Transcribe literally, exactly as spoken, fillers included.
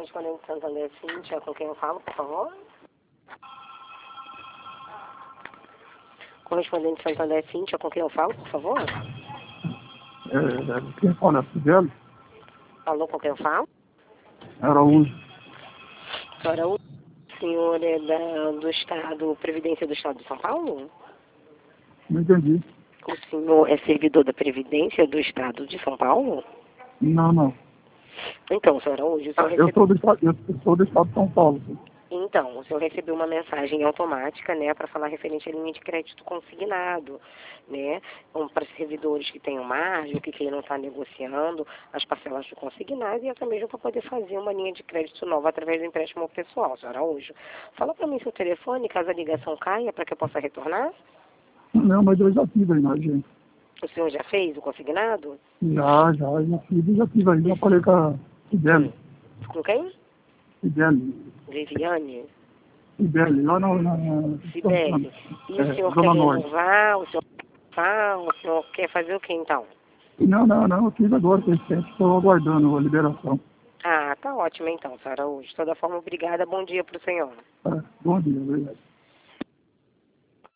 Correspondente de Santander, Cíntia, com quem eu falo, por favor? Correspondente de Santander, Cíntia, com quem eu falo, por favor? É, quem fala é Fidel? Alô, com quem eu falo? Araújo. Senhora, o senhor é da, do Estado, Previdência do Estado de São Paulo? Não entendi. O senhor é servidor da Previdência do Estado de São Paulo? Não, não. Então, senhora, hoje o senhor Eu recebeu... sou do estado, eu sou do estado de São Paulo. Sim. Então, o senhor recebeu uma mensagem automática, né, para falar referente à linha de crédito consignado, né, um, para servidores que tenham margem, que queiram estar negociando as parcelas do consignado e até mesmo para poder fazer uma linha de crédito nova através do empréstimo pessoal, senhora Araújo. Fala para mim seu telefone, caso a ligação caia, para que eu possa retornar. Não, mas eu já tive aí na gente. O senhor já fez o consignado? Já, já, já tive, já tive aí. Já falei com a Fidel. Com quem? Fidel. Viviane? Fidel, lá na... na, na Sibeli. E é, o senhor Zona quer Norte. renovar? O senhor quer o senhor quer fazer o que então? Não, não, não, eu fiz agora, recente, estou aguardando a liberação. Ah, tá ótimo então, senhora Araújo. De toda forma, obrigada. Bom dia para o senhor. É, bom dia, obrigado.